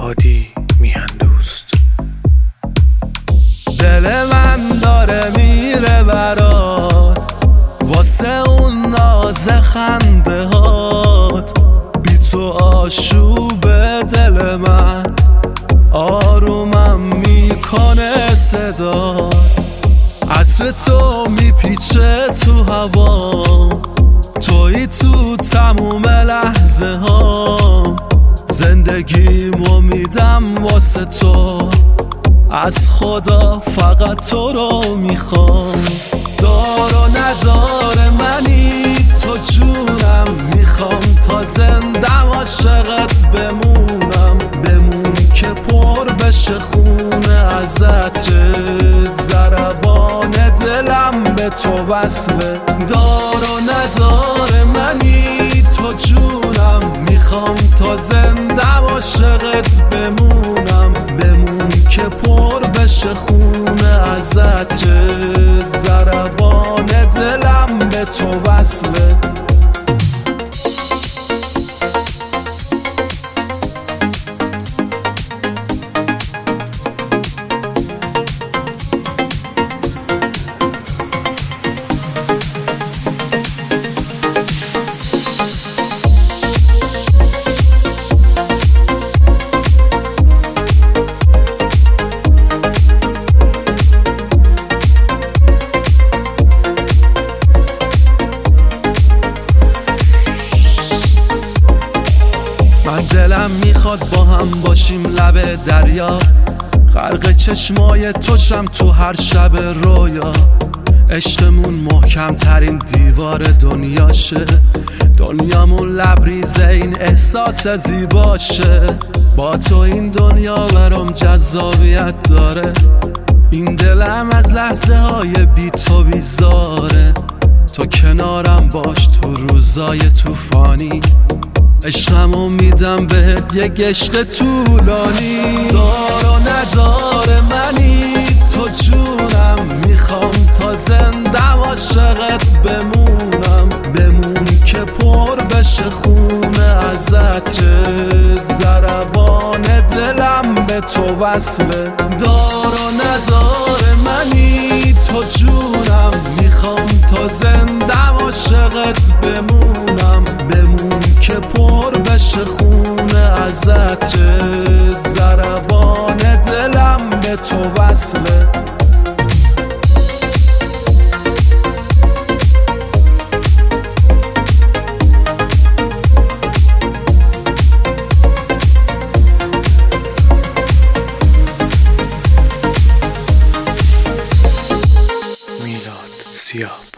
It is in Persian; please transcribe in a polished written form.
هادی میهندوست. دل من داره میره برات واسه اون ناز خنده هات، بی تو آشوب دل من آرومم میکنه صدا، عطر تو میپیچه تو هوا، تویی تو تموم لحظه ها، زندگیمو میدم واسه تو، از خدا فقط تو رو میخوام. دار و ندار منی تو جونم، میخوام تا زندم عاشقت بمونم، بمونی که پر بشه خونه از عطرت، ضربان دلم به تو وصله. دار و ندار منی تو جونم، میخوام تا زندم عاشقت بمونم، بمونی که پر بشه خونه از عطرت، ضربان دلم به تو وصله. دلم میخواد با هم باشیم لب دریا، غرق چشمای توشم تو هر شب رویا، عشقمون محکم ترین دیوار دنیاشه، دنیامون لبریزه این احساس زیباشه، با تو این دنیا برام جذابیت داره، این دلم از لحظه های بی تو بیزاره، تو کنارم باش تو روزای طوفانی، عشقمو میدم بهت یک عشق طولانی. دار و ندار منی تو جونم، میخوام تا زندم عاشقت بمونم، بمونی که پر بشه خونه از عطرت، ضربان دلم به تو وصله. دار و ندار منی تو جونم، میخوام تا زندم عاشقت بمونم، بمونی که پر بشه خونه از عطرت، ضربان دلم به تو وصله. میلاد سیاه.